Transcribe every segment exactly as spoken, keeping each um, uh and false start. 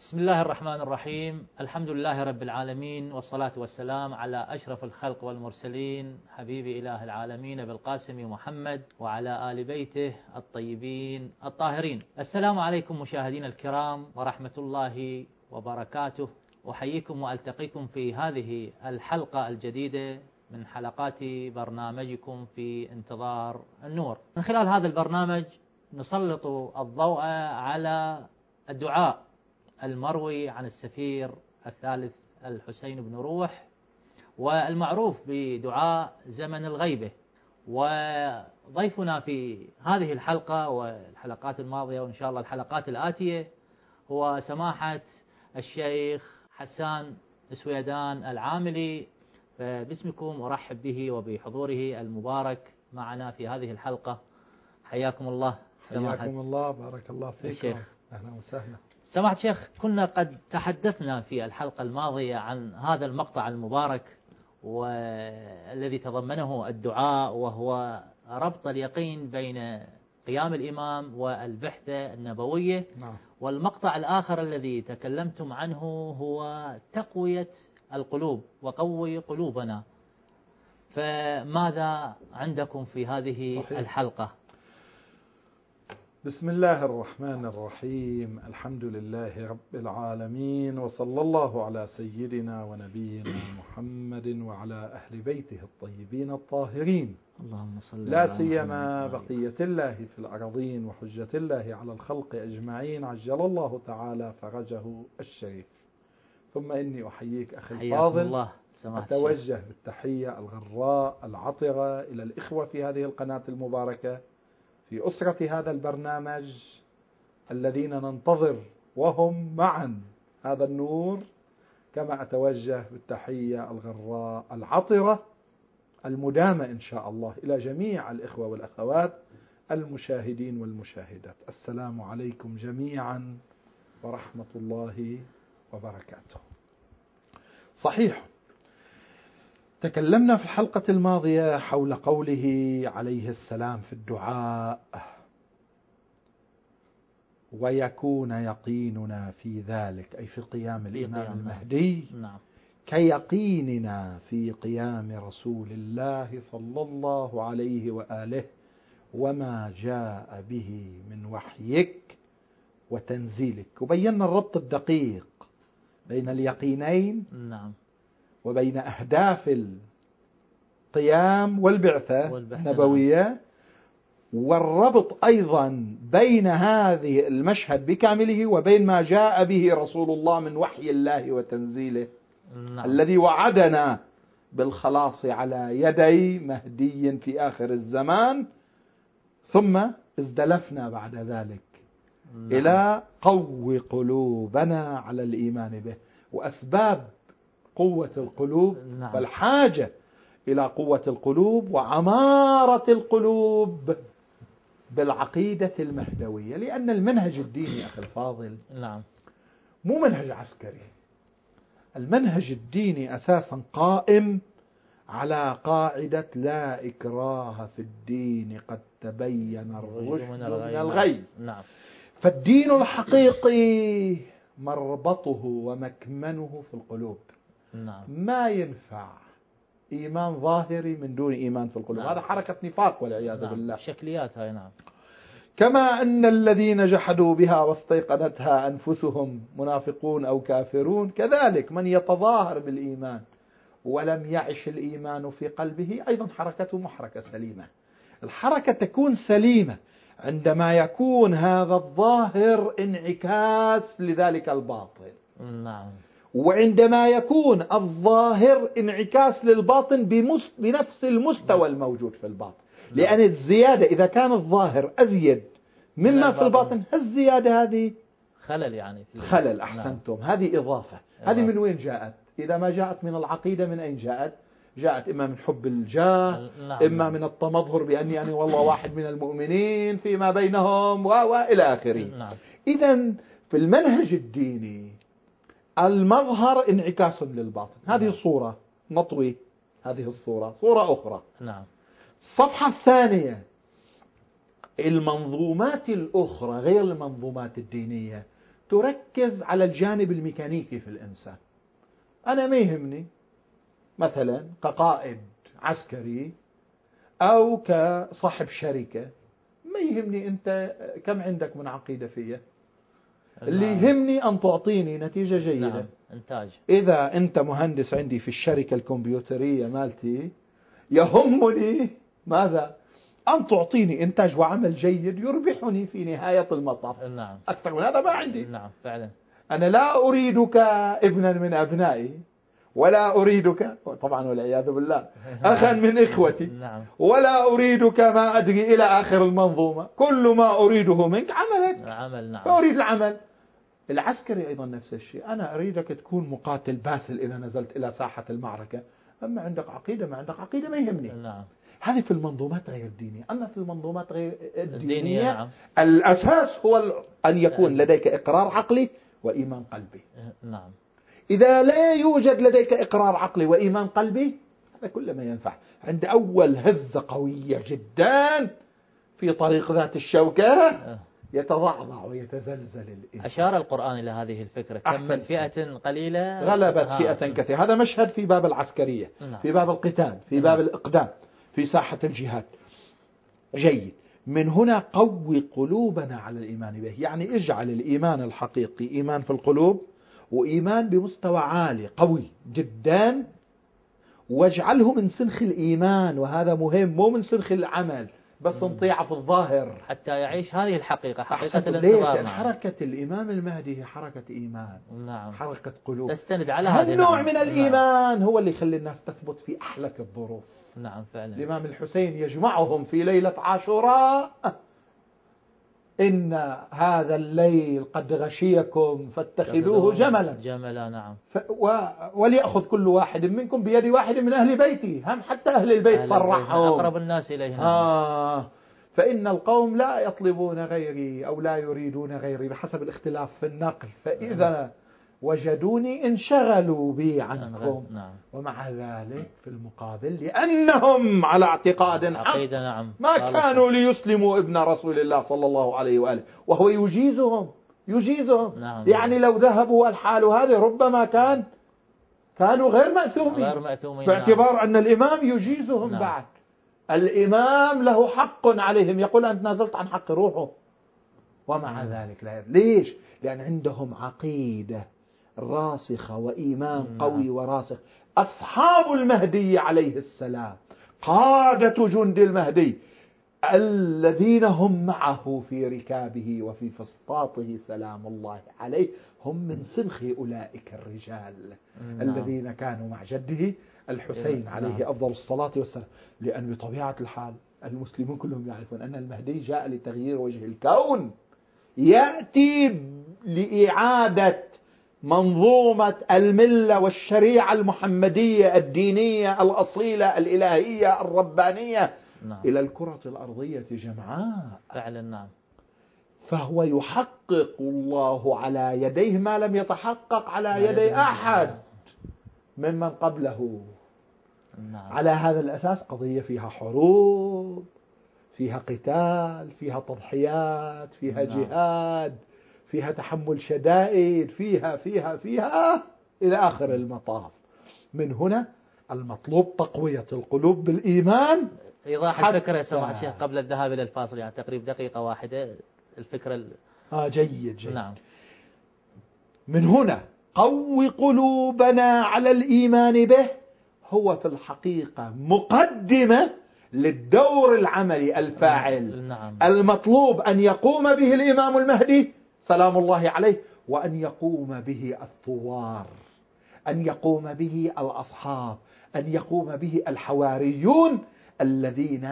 بسم الله الرحمن الرحيم. الحمد لله رب العالمين، والصلاة والسلام على أشرف الخلق والمرسلين، حبيب إله العالمين بالقاسم محمد وعلى آل بيته الطيبين الطاهرين. السلام عليكم مشاهدين الكرام ورحمة الله وبركاته. أحييكم وألتقيكم في هذه الحلقة الجديدة من حلقات برنامجكم في انتظار النور. من خلال هذا البرنامج نسلط الضوء على الدعاء المروي عن السفير الثالث الحسين بن روح، والمعروف بدعاء زمن الغيبة. وضيفنا في هذه الحلقة والحلقات الماضية وإن شاء الله الحلقات الآتية هو سماحة الشيخ حسان سويدان العاملي. باسمكم أرحب به وبحضوره المبارك معنا في هذه الحلقة. حياكم الله. حياكم الله، بارك الله فيكم الشيخ. أهلا وسهلا. سماحة الشيخ، كنا قد تحدثنا في الحلقة الماضية عن هذا المقطع المبارك والذي تضمنه الدعاء، وهو ربط اليقين بين قيام الإمام والبحثة النبوية. نعم. والمقطع الآخر الذي تكلمتم عنه هو تقوية القلوب وقوي قلوبنا. فماذا عندكم في هذه صحيح. الحلقة؟ بسم الله الرحمن الرحيم، الحمد لله رب العالمين، وصلى الله على سيدنا ونبينا محمد وعلى أهل بيته الطيبين الطاهرين، اللهم صل لا سيما بقية الله في الأرضين وحجة الله على الخلق أجمعين، عجل الله تعالى فرجه الشريف. ثم إني أحييك أخي الفاضل. الله. أتوجه بالتحية الغراء العطرة إلى الإخوة في هذه القناة المباركة في أسرة هذا البرنامج الذين ننتظر وهم معا هذا النور، كما أتوجه بالتحية الغراء العطرة المدامة إن شاء الله إلى جميع الإخوة والأخوات المشاهدين والمشاهدات. السلام عليكم جميعا ورحمة الله وبركاته. صحيح، تكلمنا في الحلقة الماضية حول قوله عليه السلام في الدعاء: ويكون يقيننا في ذلك، أي في قيام الإمام المهدي، نعم. كيقيننا في قيام رسول الله صلى الله عليه وآله وما جاء به من وحيك وتنزيلك. وبينا الربط الدقيق بين اليقينين، نعم، وبين أهداف القيام والبعثة النبوية، والربط أيضا بين هذه المشهد بكامله وبين ما جاء به رسول الله من وحي الله وتنزيله، نعم. الذي وعدنا بالخلاص على يدي مهدي في آخر الزمان. ثم ازدلفنا بعد ذلك نعم. إلى قو قلوبنا على الإيمان به، وأسباب قوة القلوب، نعم. والحاجة إلى قوة القلوب وعمارة القلوب بالعقيدة المهدوية. لأن المنهج الديني أخي الفاضل نعم مو منهج عسكري. المنهج الديني أساسا قائم على قاعدة لا إكراه في الدين، قد تبين الرشد من الغي. نعم. فالدين الحقيقي مربطه ومكمنه في القلوب. نعم. ما ينفع إيمان ظاهري من دون إيمان في القلوب. نعم. هذا حركة نفاق والعياذ نعم. بالله. شكليات هاي. نعم. كما أن الذين جحدوا بها واستيقنتها أنفسهم منافقون أو كافرون، كذلك من يتظاهر بالإيمان ولم يعش الإيمان في قلبه أيضا حركته محركة سليمة. الحركة تكون سليمة عندما يكون هذا الظاهر انعكاس لذلك الباطن. نعم. وعندما يكون الظاهر انعكاس للباطن بنفس المستوى الموجود في الباطن. لأن الزيادة إذا كان الظاهر أزيد مما في الباطن، الزيادة هذه خلل، يعني في خلل. أحسنتم. نعم. هذه إضافة. هذه من وين جاءت؟ إذا ما جاءت من العقيدة من أين جاءت؟ جاءت إما من حب الجاه، نعم. إما من التمظهر بأني يعني والله واحد من المؤمنين فيما بينهم وإلى آخره. نعم. إذن في المنهج الديني المظهر انعكاس للباطن. هذه الصورة نطوي هذه الصورة صورة أخرى. نعم. الصفحة الثانية: المنظومات الأخرى غير المنظومات الدينية تركز على الجانب الميكانيكي في الإنسان. أنا ما يهمني مثلا كقائد عسكري أو كصاحب شركة، ما يهمني أنت كم عندك من عقيدة فيه، اللي يهمني أن تعطيني نتيجة جيدة. نعم. إنتاج. إذا أنت مهندس عندي في الشركة الكمبيوترية مالتي، يهمني ماذا؟ أن تعطيني إنتاج وعمل جيد يربحني في نهاية المطاف. نعم. أكثر من هذا ما عندي. نعم فعلا. أنا لا أريدك ابنا من أبنائي، ولا أريدك طبعا والعياذ بالله أخا من إخوتي، نعم. ولا أريدك ما أدري إلى آخر المنظومة. كل ما أريده منك عملك. عمل. نعم. فأريد العمل. العسكري أيضا نفس الشيء، أنا أريدك تكون مقاتل باسل إذا نزلت إلى ساحة المعركة، أما عندك عقيدة ما عندك عقيدة ما يهمني. نعم. هذه في المنظومات غير الدينية. أما في المنظومات غير الدينية, الدينية نعم. الأساس هو أن يكون لديك إقرار عقلي وإيمان قلبي. نعم. إذا لا يوجد لديك إقرار عقلي وإيمان قلبي، هذا كل ما ينفع. عند أول هزة قوية جدا في طريق ذات الشوكة يتضعضع ويتزلزل الإنسان. أشار القرآن إلى هذه الفكرة، كم من فئة قليلة غلبت فئة كثيرة. هذا مشهد في باب العسكرية. نعم. في باب القتال، في باب الإقدام، في ساحة الجهاد. جيد. من هنا قوي قلوبنا على الإيمان به، يعني اجعل الإيمان الحقيقي إيمان في القلوب، وإيمان بمستوى عالي قوي جدا، واجعله من سنخ الإيمان، وهذا مهم، مو من سنخ العمل بس نطيعه في الظاهر، حتى يعيش هذه الحقيقة، حقيقة الانتظار. ليش؟ حركة الإمام المهدي هي حركة إيمان. نعم. حركة قلوب تستند على هذا النوع نعم. من الإيمان. نعم. هو اللي يخلي الناس تثبت في أحلك الظروف. نعم فعلا. الإمام الحسين يجمعهم في ليلة عاشوراء: إن هذا الليل قد غشيكم فاتخذوه جملا جملا. نعم. ف... و... وليأخذ كل واحد منكم بيد واحد من أهل بيتي. هم حتى أهل البيت صرحهم، أقرب الناس إليه. نعم. آه فإن القوم لا يطلبون غيري أو لا يريدون غيري بحسب الاختلاف في النقل، فإذا وجدوني انشغلوا بي عنكم. نعم. ومع ذلك في المقابل لأنهم على اعتقاد عقيدة نعم. ما كانوا ليسلموا ابن رسول الله صلى الله عليه وآله، وهو يجيزهم يجيزهم. نعم. يعني لو ذهبوا الحال هذه ربما كان كانوا غير مأثومين، غير مأثومين باعتبار نعم. أن الإمام يجيزهم. نعم. بعد الإمام له حق عليهم، يقول أنت نازلت عن حق روحه، ومع نعم. ذلك لا. ليش؟ لأن عندهم عقيدة راسخة وإيمان نعم. قوي وراسخ. أصحاب المهدي عليه السلام، قادة جند المهدي الذين هم معه في ركابه وفي فسطاطه سلام الله عليه، هم من سنخ أولئك الرجال نعم. الذين كانوا مع جده الحسين نعم. عليه أفضل الصلاة والسلام. لأن بطبيعة الحال المسلمون كلهم يعرفون أن المهدي جاء لتغيير وجه الكون، يأتي لإعادة منظومة الملة والشريعة المحمدية الدينية الأصيلة الإلهية الربانية نعم. إلى الكرة الأرضية جمعاء. فعلا نعم. فهو يحقق الله على يديه ما لم يتحقق على يدي أحد ممن قبله نعم. على هذا الأساس قضية فيها حروب، فيها قتال، فيها تضحيات، فيها نعم. جهاد، فيها تحمل شدائد، فيها فيها فيها إلى آخر المطاف. من هنا المطلوب تقوية القلوب بالإيمان. إيضاح الفكرة يا سماحة الشيخ قبل الذهاب إلى الفاصل، يعني تقريبا دقيقة واحدة الفكرة ال... آه جيد جيد. نعم. من هنا قوي قلوبنا على الإيمان به هو في الحقيقة مقدمة للدور العملي الفاعل نعم. المطلوب أن يقوم به الإمام المهدي سلام الله عليه، وأن يقوم به الثوار، أن يقوم به الأصحاب، أن يقوم به الحواريون الذين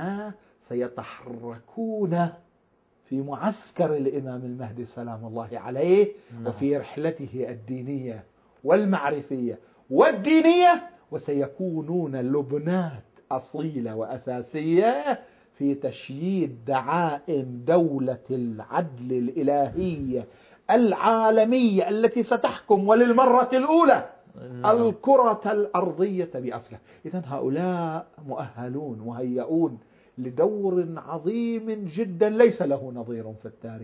سيتحركون في معسكر الإمام المهدي سلام الله عليه نعم. وفي رحلته الدينية والمعرفية والدينية، وسيكونون لبنات أصيلة وأساسية في تشييد دعائم دولة العدل الإلهية العالمية التي ستحكم وللمرة الأولى نعم. الكرة الأرضية بأصلها. إذن هؤلاء مؤهلون مهيئون لدور عظيم جدا ليس له نظير في التاريخ،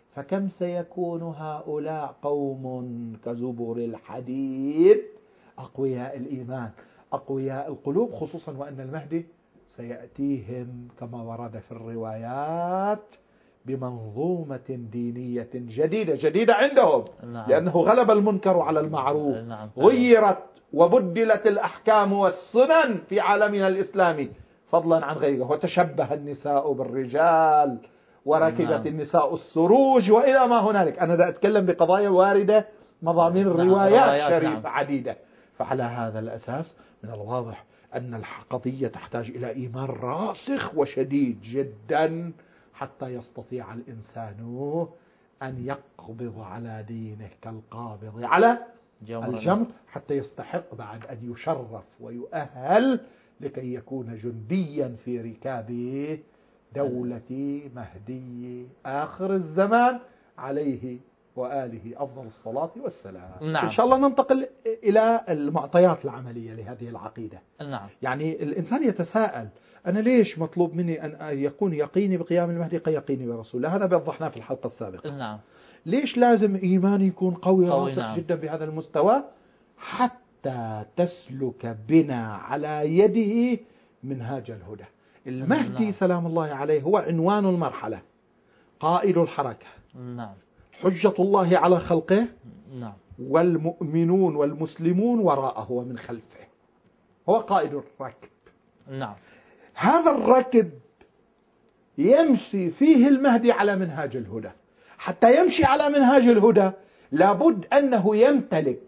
فكم سيكون هؤلاء قوم كزبر الحديد أقوياء الإيمان أقوياء القلوب، خصوصا وأن المهدي سيأتيهم كما ورد في الروايات بمنظومة دينية جديدة جديدة عندهم. نعم. لأنه غلب المنكر على المعروف. نعم. غيرت وبدلت الأحكام والسنن في عالمنا الإسلامي فضلا عن غيره، وتشبه النساء بالرجال وركبت نعم. النساء السروج وإلى ما هنالك. أنا دا أتكلم بقضايا واردة مضامين الروايات نعم. شريفة نعم. عديدة. فعلى هذا الأساس من الواضح أن القضية تحتاج إلى إيمان راسخ وشديد جدا حتى يستطيع الإنسان أن يقبض على دينه كالقابض على الجمر، حتى يستحق بعد أن يشرف ويؤهل لكي يكون جنديا في ركاب دولة مهدي آخر الزمان عليه وآله أفضل الصلاة والسلام. نعم. إن شاء الله ننتقل إلى المعطيات العملية لهذه العقيدة. نعم. يعني الإنسان يتساءل أنا ليش مطلوب مني أن يكون يقيني بقيام المهدي كيقيني برسول الله؟ هذا بوضحناه في الحلقة السابقة. نعم. ليش لازم إيماني يكون قوي, قوي راسخ نعم. جدا بهذا المستوى حتى تسلك بنا على يده منهاج الهدى. المهدي نعم. سلام الله عليه هو عنوان المرحلة، قائد الحركة. نعم. حجة الله على خلقه. نعم. والمؤمنون والمسلمون وراءه ومن خلفه، هو قائد الركب. نعم. هذا الركب يمشي فيه المهدي على منهاج الهدى. حتى يمشي على منهاج الهدى لابد أنه يمتلك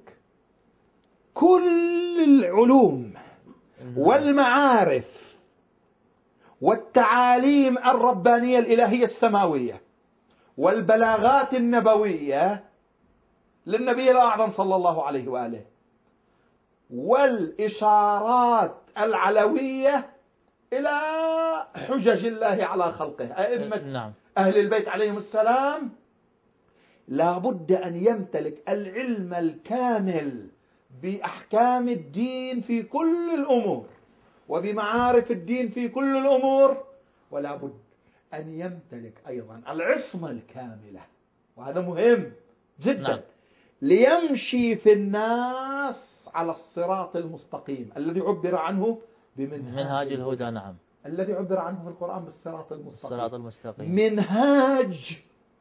كل العلوم والمعارف والتعاليم الربانية الإلهية السماوية والبلاغات النبوية للنبي الأعظم صلى الله عليه وآله، والإشارات العلوية إلى حجج الله على خلقه أئمة نعم. أهل البيت عليهم السلام. لا بد أن يمتلك العلم الكامل بأحكام الدين في كل الأمور وبمعارف الدين في كل الأمور، ولا بد أن يمتلك أيضا العصمة الكاملة، وهذا مهم جدا. نعم. ليمشي في الناس على الصراط المستقيم الذي عبر عنه بمنهاج الهدى. نعم. الذي عبر عنه في القرآن بالصراط المستقيم. الصراط المستقيم. منهاج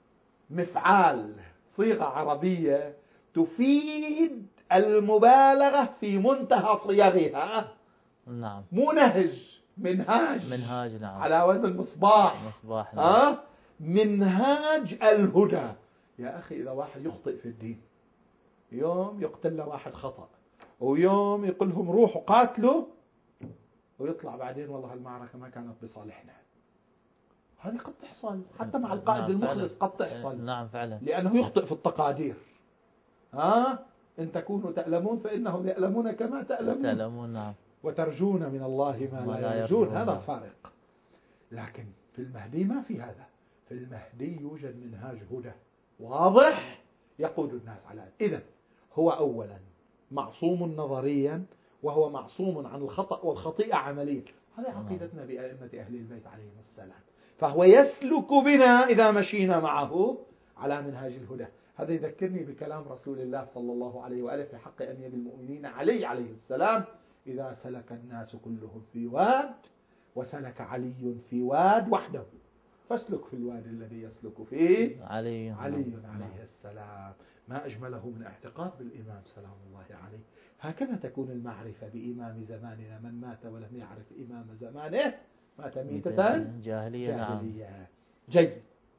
مفعال، صيغة عربية تفيد المبالغة في منتهى صيغها. نعم. مو نهج، منهاج. منهاج نعم. على وزن مصباح. مصباح نعم. أه؟ منهاج الهدى. يا أخي إذا واحد يخطئ في الدين، يوم يقتل له واحد خطأ، ويوم يقول لهم روحوا قاتلوا، ويطلع بعدين والله المعركة ما كانت بصالحنا. هذه قد تحصل حتى مع القائد نعم المخلص. قد تحصل. نعم فعلا. لأنه يخطئ في التقادير. ها؟ إن تكونوا تألمون فإنهم يألمون كما تألمون. تألمون نعم. وترجون من الله ما, ما لا يرجون. هذا فارق. لكن في المهدي ما في هذا. في المهدي يوجد منهاج هدى واضح يقود الناس على هذا. إذن هو أولا معصوم نظريا، وهو معصوم عن الخطأ والخطيئة عمليا. هذه عقيدتنا بأئمة أهل البيت عليهم السلام. فهو يسلك بنا إذا مشينا معه على منهاج الهدى. هذا يذكرني بكلام رسول الله صلى الله عليه وآله في حق أمير المؤمنين علي عليه السلام: إذا سلك الناس كلهم في واد وسلك علي في واد وحده فاسلك في الواد الذي يسلك فيه علي, علي عليه السلام. ما أجمله من اعتقاد بالإمام سلام الله عليه. هكذا تكون المعرفة بإمام زماننا. من مات ولم يعرف إمام زمانه مات ميتة جاهلية. نعم. جيد.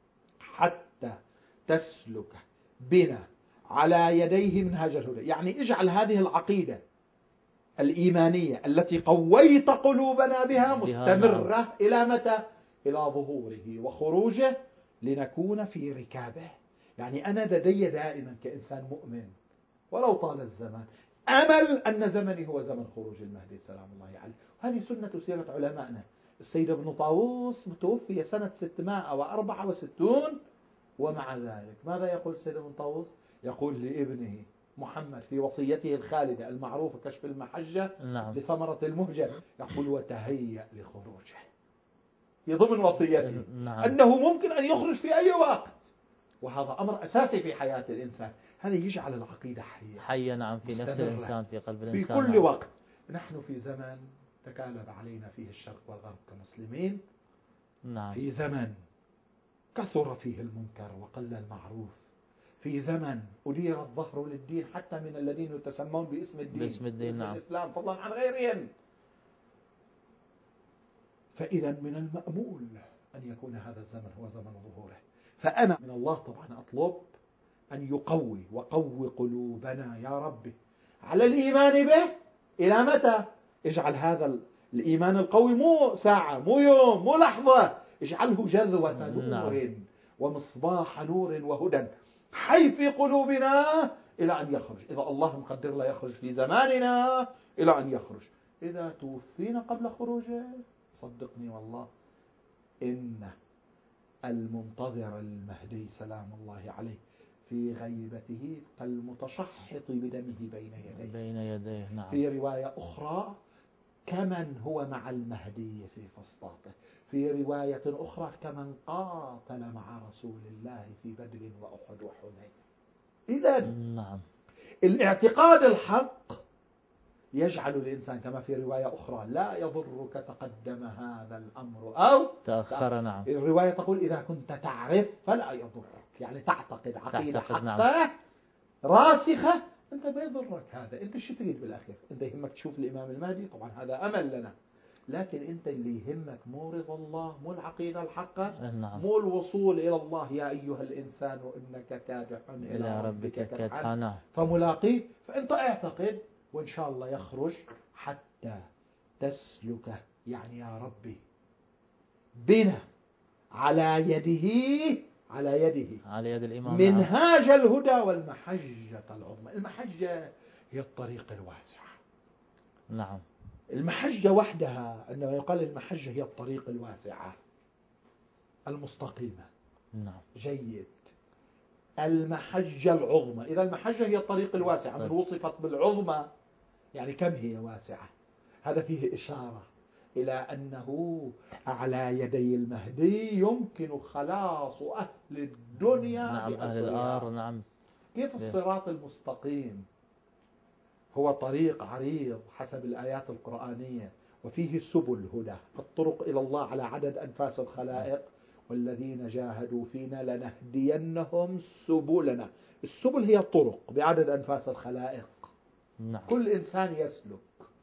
حتى تسلك بنا على يديه منهاج الهدى، يعني اجعل هذه العقيدة الإيمانية التي قويت قلوبنا بها مستمرة. نعم. إلى متى؟ إلى ظهوره وخروجه لنكون في ركابه. يعني أنا لدي دائما كإنسان مؤمن ولو طال الزمان أمل أن زمني هو زمن خروج المهدي سلام الله عليه. هذه سنة سيرة علمائنا. السيد ابن طاووس متوفي سنة ستمائة وأربعة وستين، ومع ذلك ماذا يقول السيد ابن طاووس؟ يقول لابنه محمد في وصيته الخالدة المعروفة كشف المحجة. نعم. لثمرة المهجة، يقول: وتهيأ لخروجه. في ضمن وصيته. نعم. أنه ممكن أن يخرج في أي وقت. وهذا أمر أساسي في حياة الإنسان. هذا يجعل العقيدة حية حية نعم في نفس الإنسان، في قلب الإنسان في كل نعم. وقت. نحن في زمن تكالب علينا فيه الشرق والغرب كمسلمين، نعم. في زمن كثر فيه المنكر وقل المعروف، في زمن أدير الظهر للدين حتى من الذين يتسمون باسم الدين، باسم الدين باسم نعم. الإسلام فضلا عن غيرهم. فإذا من المأمول أن يكون هذا الزمن هو زمن ظهوره. فأنا من الله طبعا أطلب أن يقوي وقوي قلوبنا يا ربي على الإيمان به. إلى متى؟ اجعل هذا الإيمان القوي مو ساعة مو يوم مو لحظة، اجعله جذوة نور نعم. ومصباح نور وهدى حي في قلوبنا إلى أن يخرج. إذا الله مقدر لا يخرج في زماننا إلى أن يخرج. إذا توفينا قبل خروجه صدقني والله إن المنتظر المهدي سلام الله عليه في غيبته كالمتشحط بدمه بين يديه بين يديه نعم. في رواية أخرى كمن هو مع المهدي في فسطاطه، في رواية أخرى كمن قاتل مع رسول الله في بدر وأحد وحنين. إذا نعم. الاعتقاد الحق يجعل الإنسان كما في رواية أخرى لا يضرك تقدم هذا الأمر أو تأخر. نعم. الرواية تقول إذا كنت تعرف فلا يضرك، يعني تعتقد عقيدة حقه نعم. راسخة، أنت ما يضرك هذا. أنت شو تريد بالأخير؟ أنت يهمك تشوف الإمام المهدي، طبعا هذا أمل لنا، لكن أنت اللي يهمك مو رضا الله، مو العقيدة الحقة نعم. مو الوصول إلى الله. يا أيها الإنسان إنك كادح إلى, إلى ربك كدحا فملاقيه. فأنت اعتقد وإن شاء الله يخرج حتى تسلك يعني يا ربي بنا على يده على يده على يد الإمام منهاج نعم. الهدى والمحجة العظمى. المحجة هي الطريق الواسعة نعم. المحجة وحدها عندما يقال المحجة هي الطريق الواسعة المستقيمة نعم. جيد. المحجة العظمى، إذا المحجة هي الطريق الواسعة من وصفت بالعظمى يعني كم هي واسعة. هذا فيه إشارة إلى أنه على يدي المهدي يمكن خلاص أهل الدنيا نعم. أهل الأرض نعم. كيف الصراط المستقيم هو طريق عريض حسب الآيات القرآنية وفيه سبل هدى. الطرق إلى الله على عدد أنفاس الخلائق والذين جاهدوا فينا لنهدينهم سبلنا. السبل هي الطرق بعدد أنفاس الخلائق نعم. كل إنسان يسلك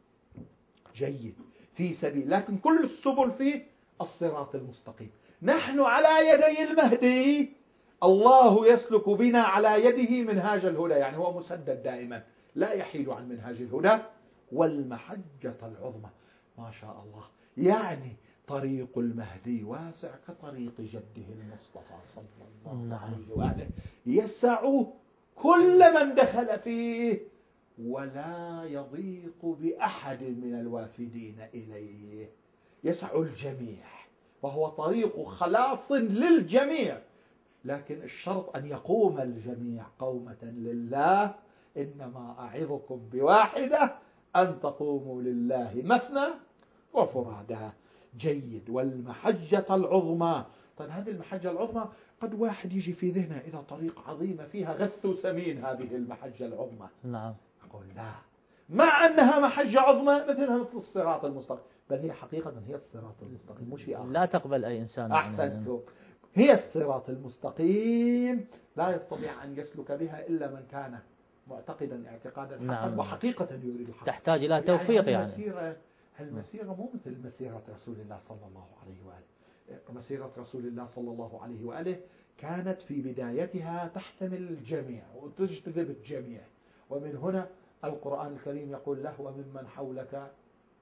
جيد في سبيل، لكن كل السبل فيه الصراط المستقيم. نحن على يدي المهدي الله يسلك بنا على يده منهاج الهدى، يعني هو مسدد دائما لا يحيد عن منهاج الهدى والمحجة العظمى. ما شاء الله، يعني طريق المهدي واسع كطريق جده المصطفى صلى الله عليه وآله يسع كل من دخل فيه ولا يضيق بأحد من الوافدين إليه، يسع الجميع وهو طريق خلاص للجميع. لكن الشرط أن يقوم الجميع قومة لله. إنما أعظكم بواحدة أن تقوموا لله مثنى وفرادا. جيد. والمحجة العظمى. طيب هذه المحجة العظمى قد واحد يجي في ذهنه إذا طريق عظيمة فيها غث وسمين هذه المحجة العظمى. نعم. أقول لا، مع أنها محجة عظمى مثلها مثل الصراط المستقيم، بل هي حقيقة هي الصراط المستقيم مش آخر. لا تقبل أي إنسان. أحسنتم، هي الصراط المستقيم لا يستطيع أن يسلك بها إلا من كان معتقدا اعتقادا حقا نعم. وحقيقة يريد الحق. تحتاج إلى توفيق يعني. المسيرة المسيرة مو مثل مسيرة رسول الله صلى الله عليه وآله. مسيرة رسول الله صلى الله عليه وآله كانت في بدايتها تحتمل الجميع وتجتذب الجميع، ومن هنا القرآن الكريم يقول له وممن حولك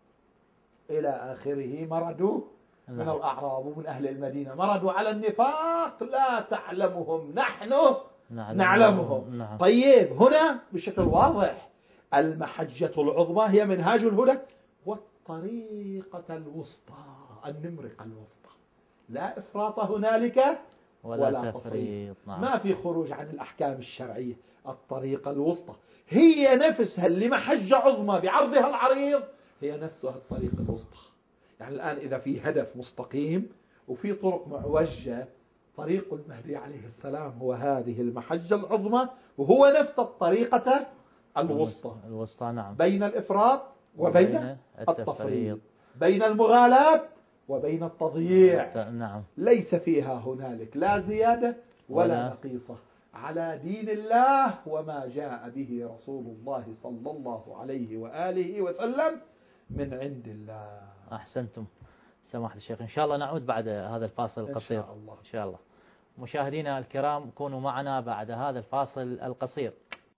إلى آخره مردوا من الأعراب ومن أهل المدينة مردوا على النفاق لا تعلمهم نحن نعلمهم, نعلمهم. نعم. طيب هنا بشكل واضح المحجة العظمى هي منهاج الهدى والطريقة الوسطى النمرقة الوسطى، لا إفراط هنالك ولا, ولا تفريط. نعم. ما في خروج عن الأحكام الشرعية. الطريقة الوسطى هي نفسها اللي محجة عظمى بعرضها العريض هي نفسها الطريقة الوسطى. يعني الآن إذا في هدف مستقيم وفي طرق معوجة طريق المهدي عليه السلام هو هذه المحجة العظمى، وهو نفس الطريقة الوسطى الوسطى نعم، بين الإفراط وبين وبين التفريط، بين المغالاة وبين التضييع. نعم، ليس فيها هنالك لا زيادة ولا, ولا نقيصة، على دين الله وما جاء به رسول الله صلى الله عليه وآله وسلم من عند الله. أحسنتم سماحة الشيخ. إن شاء الله نعود بعد هذا الفاصل القصير. إن شاء الله. إن شاء الله. مشاهدينا الكرام كونوا معنا بعد هذا الفاصل القصير.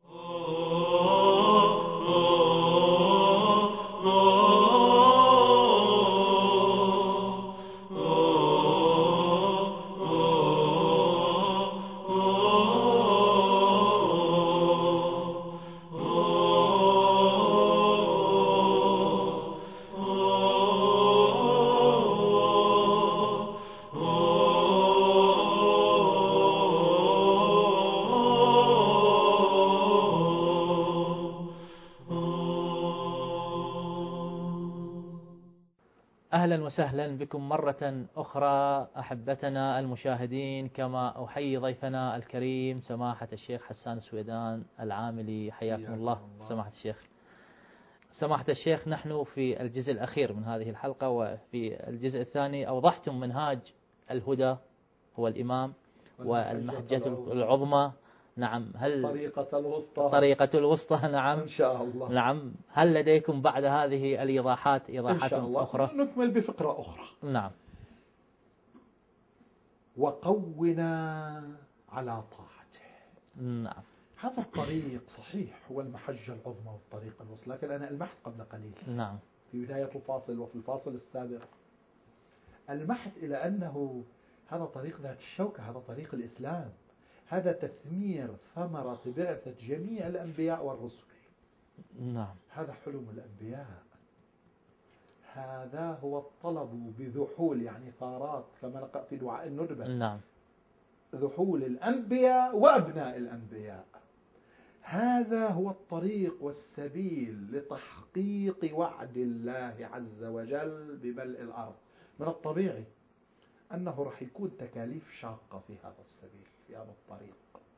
أهلا وسهلا بكم مرة أخرى أحبتنا المشاهدين، كما أحيي ضيفنا الكريم سماحة الشيخ حسان السويدان العاملي. حياكم الله سماحة الشيخ. سماحة الشيخ، نحن في الجزء الأخير من هذه الحلقة، وفي الجزء الثاني أوضحتم منهاج الهدى هو الإمام والمحجة العظمى. نعم. هل طريقة الوسطى طريقة الوسطى نعم إن شاء الله. نعم. هل لديكم بعد هذه الإيضاحات إيضاحات إن شاء الله أخرى؟ نكمل بفقرة أخرى. نعم. وقونا على طاعته. نعم. هذا الطريق صحيح هو المحجة العظمى والطريق الوسطى، لكن أنا ألمحت قبل قليل نعم في بداية الفاصل وفي الفاصل السابق، ألمحت إلى أنه هذا طريق ذات الشوكة، هذا طريق الإسلام، هذا تثمير ثمرة بعثة جميع الأنبياء والرسل. نعم. هذا حلم الأنبياء، هذا هو الطلب بذحول، يعني ثارات كما نقرأ في دعاء الندبة. نعم. ذحول الأنبياء وأبناء الأنبياء. هذا هو الطريق والسبيل لتحقيق وعد الله عز وجل بملء الأرض. من الطبيعي أنه راح يكون تكاليف شاقة في هذا السبيل، في هذا الطريق.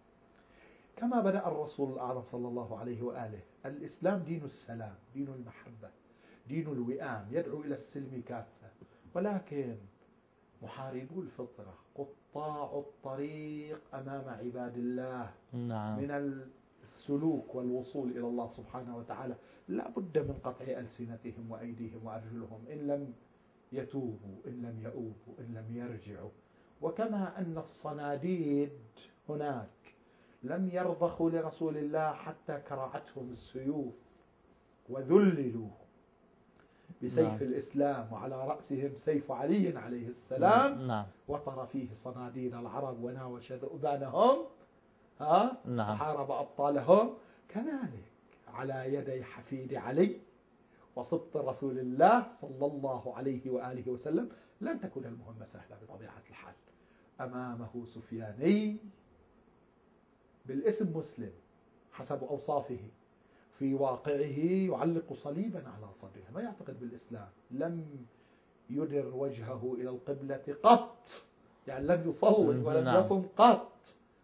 كما بدأ الرسول الأعظم صلى الله عليه وآله: الإسلام دين السلام، دين المحبة، دين الوئام، يدعو إلى السلم كافة، ولكن محاربو الفطرة قطاع الطريق أمام عباد الله نعم. من السلوك والوصول إلى الله سبحانه وتعالى لا بد من قطع ألسنتهم وأيديهم وأرجلهم إن لم يتوبوا، إن لم يؤوبوا، إن لم يرجعوا. وكما أن الصناديد هناك لم يرضخوا لرسول الله حتى كرعتهم السيوف وذللوا بسيف نعم. الإسلام، وعلى رأسهم سيف علي عليه السلام. نعم. وطر فيه صناديد العرب وناوش ذؤبانهم ها نعم. وحارب أبطالهم. كذلك على يدي حفيد علي وسبط رسول الله صلى الله عليه وآله وسلم لن تكون المهمة سهلة بطبيعة الحال. أمامه سفياني بالاسم مسلم حسب أوصافه، في واقعه يعلق صليبا على صدره، ما يعتقد بالإسلام، لم يدر وجهه إلى القبلة قط، يعني لم يصلي ولم نعم. يصم قط،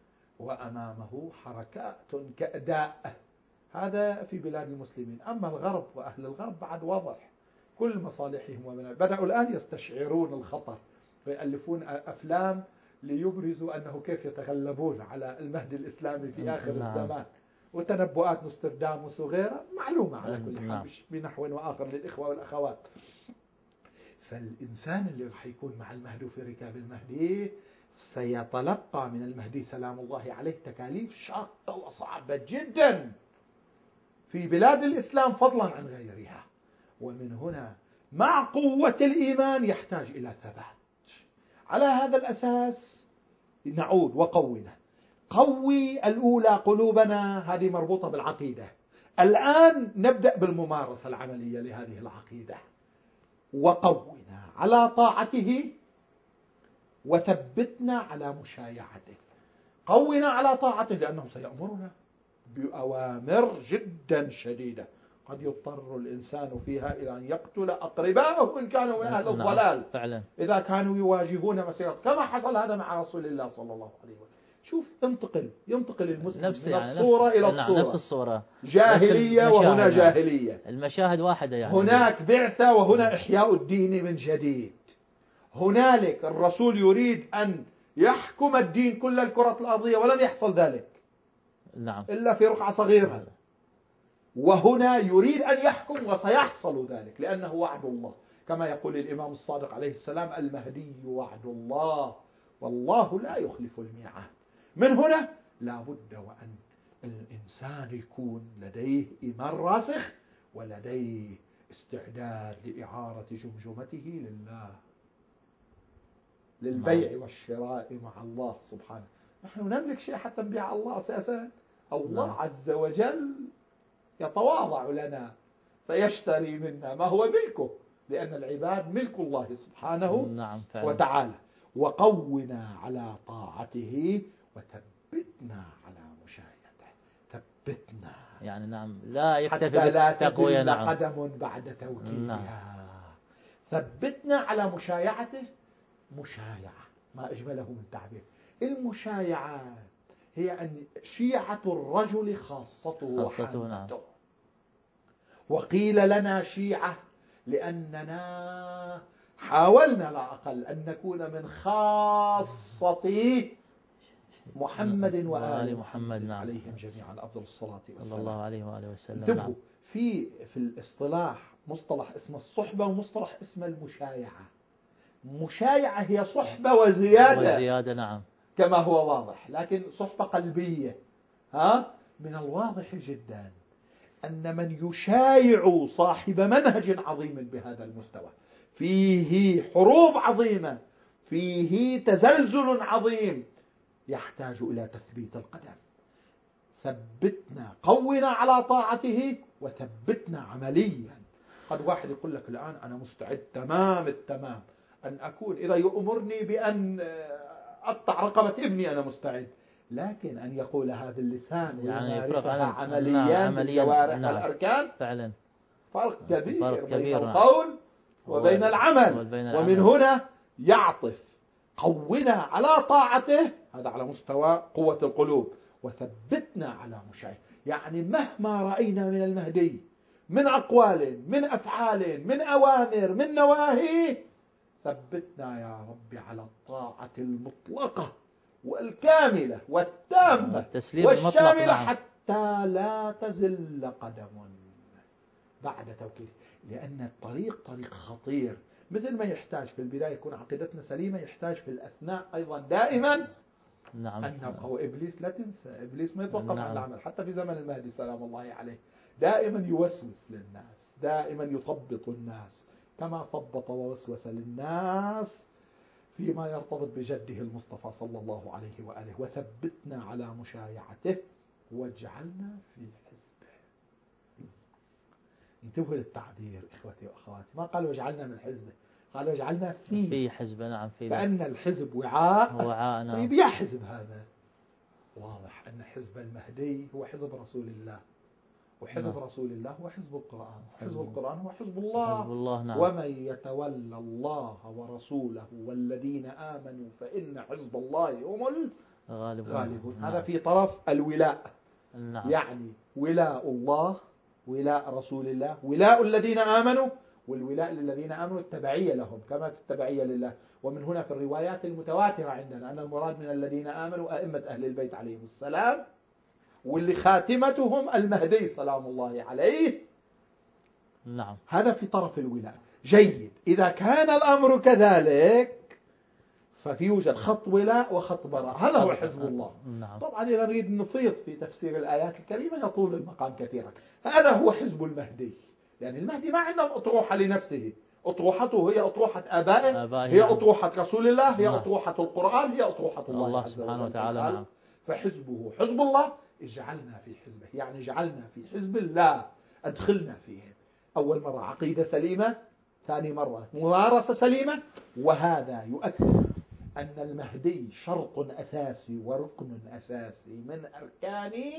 وأمامه حركات كأداء. هذا في بلاد المسلمين. أما الغرب وأهل الغرب بعد واضح كل مصالحهم ومن... بدأوا الآن يستشعرون الخطر ويألفون أفلام ليبرزوا أنه كيف يتغلبون على المهدي الإسلامي في آخر نعم. الزمان، وتنبؤات نوسترداموس وغيرها معلومة على كل حال نعم. بنحو وآخر للإخوة والأخوات. فالإنسان اللي راح يكون مع المهدي في ركاب المهدي سيتلقى من المهدي سلام الله عليه تكاليف شاقة وصعبة جدا في بلاد الإسلام فضلا عن غيرها. ومن هنا مع قوة الإيمان يحتاج إلى ثبات. على هذا الأساس نعود وقونا. قوي الأولى قلوبنا، هذه مربوطة بالعقيدة. الآن نبدأ بالممارسة العملية لهذه العقيدة. وقونا على طاعته وثبتنا على مشايعته. قونا على طاعته لأنه سيأمرنا بأوامر جدا شديدة. قد يضطر الإنسان فيها إلى أن يقتل أقرباءه إن كانوا من أهل الضلال فعلا. إذا كانوا يواجهون مسيرة، كما حصل هذا مع رسول الله صلى الله عليه وسلم. شوف انتقل ينتقل المسلم من يعني الصورة إلى الصورة، نفس الصورة، جاهلية وهنا جاهلية، المشاهد واحدة يعني. هناك بعثة وهنا إحياء الدين من جديد. هنالك الرسول يريد أن يحكم الدين كل الكرة الأرضية ولم يحصل ذلك نعم إلا في رقعة صغيرة، وهنا يريد أن يحكم وسيحصل ذلك لأنه وعد الله، كما يقول الإمام الصادق عليه السلام: المهدي وعد الله والله لا يخلف الميعاد. من هنا لا بد وأن الإنسان يكون لديه إيمان راسخ ولديه استعداد لإعارة جمجمته لله، للبيع والشراء مع الله سبحانه. نحن نملك شيء حتى نبيع الله أساسا؟ الله عز وجل يتواضع لنا فيشتري منا ما هو ملكه، لأن العباد ملك الله سبحانه نعم وتعالى. وقونا على طاعته وثبتنا على مشايته. ثبتنا يعني نعم لا يكتفي بالتقوية، نعم قدم بعد توكيدها. نعم. ثبتنا على مشايعته. مشايعة ما أجمله من تعبير. المشايعة هي أن شيعة الرجل خاصته وحامته. وقيل لنا شيعة لأننا حاولنا لا أقل أن نكون من خاصة محمد وآل محمد نعم. عليهم جميعا أفضل الصلاة والسلام صلى الله عليه وآله وسلم. انتبهوا، في في الاصطلاح مصطلح اسم الصحبة ومصطلح اسم المشايعة. مشايعة هي صحبة وزيادة وزيادة نعم كما هو واضح، لكن صحبة قلبية. ها من الواضح جدا أن من يشايع صاحب منهج عظيم بهذا المستوى، فيه حروب عظيمة، فيه تزلزل عظيم، يحتاج إلى تثبيت القدم. ثبتنا، قونا على طاعته وثبتنا عمليا. قد واحد يقول لك الآن أنا مستعد تمام التمام أن أكون، إذا يؤمرني بأن أقطع رقبة ابني أنا مستعد، لكن أن يقولها باللسان يعني ويمارسها عمليا بالجوارح نعم والأركان فعلا فرق كبير, فرق كبير بين القول وبين العمل. وبين ومن العمل. هنا يعطف قونا على طاعته، هذا على مستوى قوة القلوب، وثبتنا على مشايع. يعني مهما رأينا من المهدي من أقوال من أفعال من أوامر من نواهي، ثبتنا يا رب على الطاعة المطلقة والكاملة والتامة والشاملة حتى لا تزل قدم بعد توكيد. لأن الطريق طريق خطير، مثل ما يحتاج في البداية يكون عقيدتنا سليمة، يحتاج في الأثناء أيضا دائما نعم. أن نبقى. وإبليس لا تنسى، إبليس ما يتوقف نعم. عن العمل حتى في زمن المهدي سلام الله عليه، دائما يوسوس للناس، دائما يثبط الناس كما ثبط ووسوس للناس فيما يرتبط بجده المصطفى صلى الله عليه وآله. وثبتنا على مشايعته واجعلنا في حزبه. انتبهوا للتعبير إخوتي وأخواتي، ما قال واجعلنا من حزبه، قال واجعلنا في في حزبه. نعم في فأن الحزب وعاء وعاء نعم. طيب يا حزب هذا واضح أن حزب المهدي هو حزب رسول الله، وحزب نعم. رسول الله هو حزب القرآن، وحزب القرآن هو حزب الله, حزب الله نعم. ومن يتولى الله ورسوله والذين آمنوا فإن حزب الله هم الغالبون. نعم. هذا في طرف الولاء. نعم. يعني ولاء الله، ولاء رسول الله، ولاء الذين آمنوا، والولاء للذين آمنوا التبعية لهم كما في التبعية لله. ومن هنا في الروايات المتواترة عندنا أن المراد من الذين آمنوا أئمة أهل البيت عليهم السلام، واللي خاتمتهم المهدي سلام الله عليه. نعم. هذا في طرف الولاء. جيد، إذا كان الأمر كذلك ففي يوجد خط ولاء وخط براء، هذا هو حزب الله. نعم. طبعا إذا نريد نفيض في تفسير الآيات الكريمة يطول المقام كثيرا. هذا هو حزب المهدي. يعني المهدي ما عنده أطروحة لنفسه، أطروحته هي أطروحة آبائه، هي أطروحة رسول الله، هي أطروحة القرآن، هي أطروحة الله, الله سبحانه وتعالى. نعم. فحزبه حزب الله. اجعلنا في حزبه يعني اجعلنا في حزب الله، أدخلنا فيه. أول مرة عقيدة سليمة، ثاني مرة ممارسة سليمة. وهذا يؤكد أن المهدي شرط أساسي وركن أساسي من أركان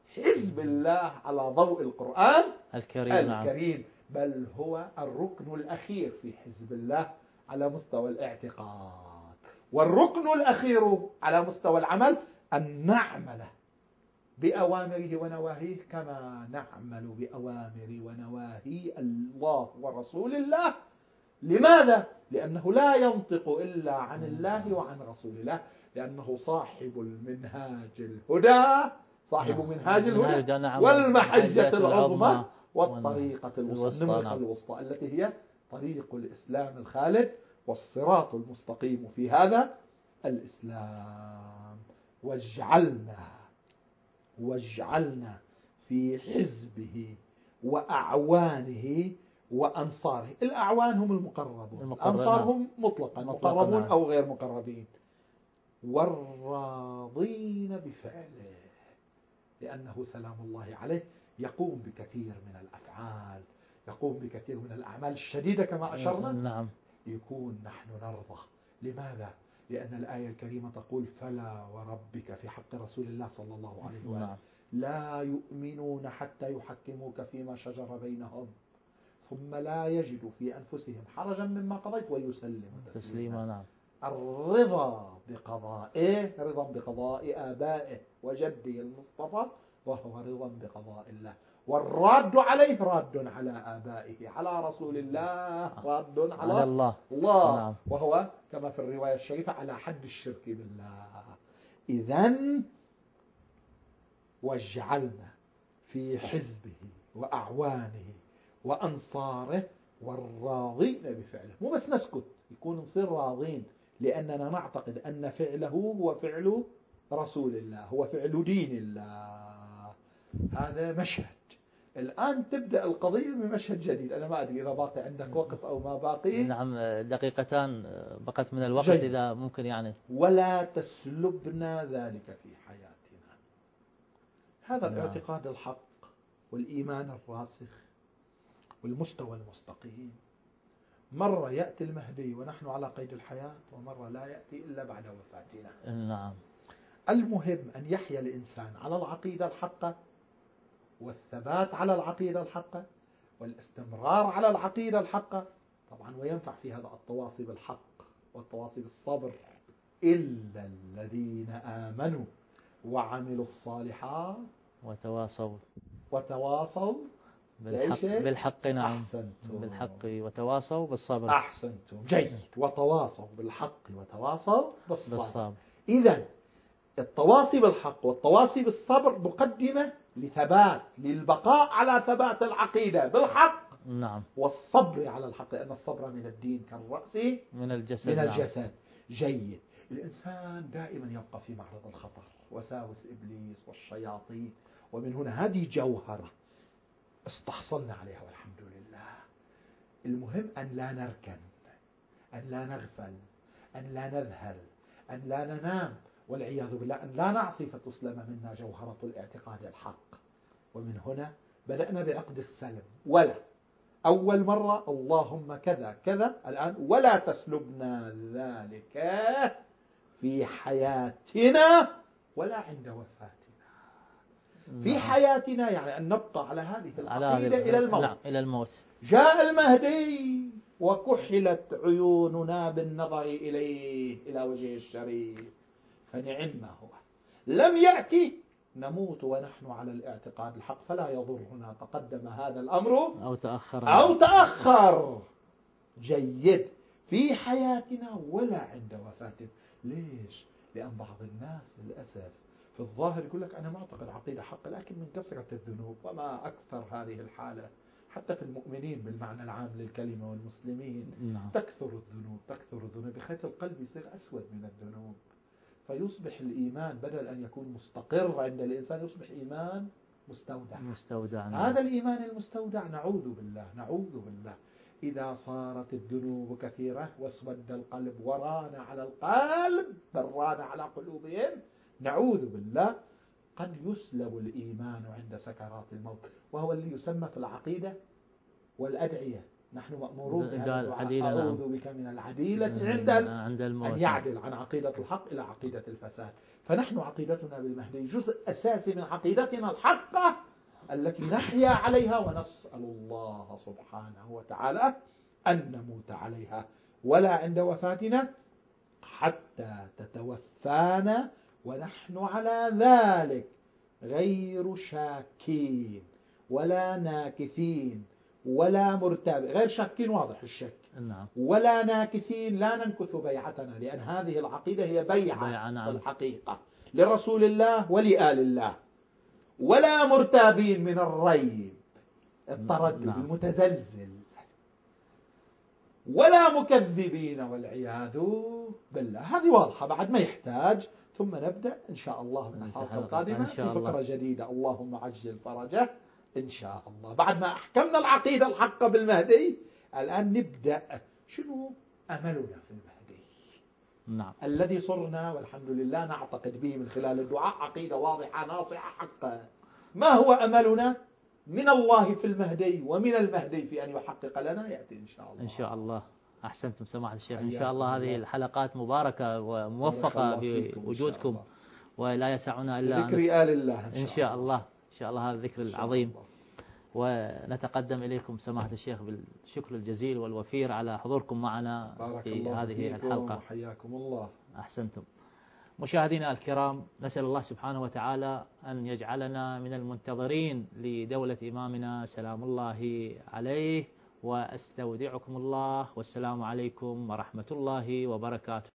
حزب الله على ضوء القرآن الكريم, الكريم بل هو الركن الأخير في حزب الله على مستوى الاعتقاد. والركن الأخير على مستوى العمل أن نعمل بأوامره ونواهيه كما نعمل بأوامر ونواهي الله ورسول الله. لماذا؟ لأنه لا ينطق إلا عن الله وعن رسول الله، لأنه صاحب المنهاج الهدى، صاحب منهاج الهدى والمحجة العظمى والطريقة الوسطى, الوسطى التي هي طريق الإسلام الخالد والصراط المستقيم في هذا الإسلام. واجعلنا واجعلنا في حزبه وأعوانه وأنصاره. الأعوان هم المقربون، الأنصار هم مطلقا مقربون أو غير مقربين. والراضين بفعله، لأنه سلام الله عليه يقوم بكثير من الأفعال، يقوم بكثير من الأعمال الشديدة كما أشرنا. نعم. يكون نحن نرضى. لماذا؟ لأن الآية الكريمة تقول فلا وربك في حق رسول الله صلى الله عليه وسلم نعم. لا يؤمنون حتى يحكموك فيما شجر بينهم ثم لا يجدوا في أنفسهم حرجا مما قضيت ويسلموا تسليما. نعم. الرضا بقضائه، رضا بقضاء آبائه وجده المصطفى، وهو رضا بقضاء الله. والراد عليه راد على آبائه، على رسول الله راد على, على الله, الله. نعم. وهو كما في الرواية الشريفة على حد الشرك بالله. إذن واجعلنا في حزبه وأعوانه وأنصاره والراضين بفعله. مو بس نسكت، يكون نصير راضين، لأننا نعتقد أن فعله هو فعل رسول الله، هو فعل دين الله. هذا مشهد. الآن تبدأ القضية بمشهد جديد. أنا ما أدري إذا باقي عندك وقت أو ما باقي. نعم، دقيقتان بقت من الوقت جيد. إذا ممكن يعني. ولا تسلبنا ذلك في حياتنا. هذا نعم. الاعتقاد الحق والإيمان الراسخ والمستوى المستقيم. مرة يأتي المهدي ونحن على قيد الحياة، ومرة لا يأتي إلا بعد وفاتنا. نعم. المهم أن يحيا الإنسان على العقيدة الحقة والثبات على العقيدة الحقة والاستمرار على العقيدة الحقة. طبعا وينفع في هذا التواصي بالحق والتواصي بالصبر. إلا الذين آمنوا وعملوا الصالحات وتواصوا وتواصوا بالحق, بالحق. نعم. أحسنتم. بالحق وتواصوا بالصبر. أحسنتم. جيد. وتواصوا بالحق وتواصوا بالصبر, بالصبر. إذن التواصي بالحق والتواصي بالصبر مقدمة لثبات، للبقاء على ثبات العقيدة بالحق. نعم. والصبر على الحق، لأن الصبر من الدين كالرأس من الجسد. من الجسد. نعم. جيد. الإنسان دائما يبقى في معرض الخطر، وساوس إبليس والشياطين، ومن هنا هذه جوهرة استحصلنا عليها والحمد لله. المهم أن لا نركن، أن لا نغفل، أن لا نذهل، أن لا ننام، والعياذ بالله أن لا نعصي فتسلم منا جوهرة الاعتقاد الحق. ومن هنا بدأنا بعقد السلم. ولا أول مرة اللهم كذا كذا، الآن ولا تسلبنا ذلك في حياتنا ولا عند وفاتنا. في حياتنا يعني أن نبقى على هذه العقيدة إلى الموت. لا. إلى الموت. جاء المهدي وكحلت عيوننا بالنظر إليه إلى وجهه الشريف، فنعم ما هو. لم يأتي نموت ونحن على الاعتقاد الحق، فلا يضرنا تقدم هذا الأمر أو تأخر أو تأخر. جيد. في حياتنا ولا عند وفاتنا. ليش؟ لأن بعض الناس للأسف في الظاهر يقول لك أنا معتقد عقيدة حق، لكن من كثرة الذنوب، وما أكثر هذه الحالة حتى في المؤمنين بالمعنى العام للكلمة والمسلمين. نعم. تكثر الذنوب تكثر الذنوب بحيث القلب يصير أسود من الذنوب، فيصبح الإيمان بدل أن يكون مستقر عند الإنسان يصبح إيمان مستودع. مستودع. نعم. هذا الإيمان المستودع نعوذ بالله نعوذ بالله إذا صارت الذنوب كثيرة واسود القلب وران على القلب بل ران على قلوبهم، نعوذ بالله، قد يسلب الإيمان عند سكرات الموت، وهو اللي يسمى في العقيدة والأدعية نحن مأمورون قال بهذا عديلة، الدعاء، نعم. أعوذ بك من العديلة عند عند الموت، أن يعدل عن عقيدة الحق إلى عقيدة الفساد. فنحن عقيدتنا بالمهدي جزء أساسي من عقيدتنا الحقة التي نحيا عليها، ونسأل الله سبحانه وتعالى أن نموت عليها ولا عند وفاتنا، حتى تتوفانا ونحن على ذلك غير شاكين ولا ناكثين ولا مرتابين. غير شاكين واضح الشك، نعم. ولا ناكثين، لا ننكث بيعتنا، لأن هذه العقيدة هي بيعة, بيعة نعم. الحقيقة لرسول الله ولآل الله. ولا مرتابين من الريب، التردد، نعم. المتزلزل. ولا مكذبين والعياذ بالله. هذه واضحة بعد، ما يحتاج. ثم نبدأ إن شاء الله من الحلقة القادمة في فقرة جديدة، اللهم عجل فرجه إن شاء الله. بعد ما أحكمنا العقيدة الحقة بالمهدي، الآن نبدأ شنو أملنا في المهدي، نعم. الذي صرنا والحمد لله نعتقد به من خلال الدعاء عقيدة واضحة ناصعة حقا. ما هو أملنا من الله في المهدي ومن المهدي في أن يحقق لنا، يأتي إن شاء الله. إن شاء الله. أحسنتم سماحة الشيخ. إن شاء الله هذه الحلقات مباركة وموفقة بوجودكم، ولا يسعنا إلا ذكر آل الله إن شاء الله. إن شاء الله هذا الذكر العظيم. ونتقدم إليكم سماحة الشيخ بالشكر الجزيل والوفير على حضوركم معنا في هذه الحلقة. حياكم الله. أحسنتم. مشاهدينا الكرام، نسأل الله سبحانه وتعالى أن يجعلنا من المنتظرين لدولة إمامنا سلام الله عليه، وأستودعكم الله، والسلام عليكم ورحمة الله وبركاته.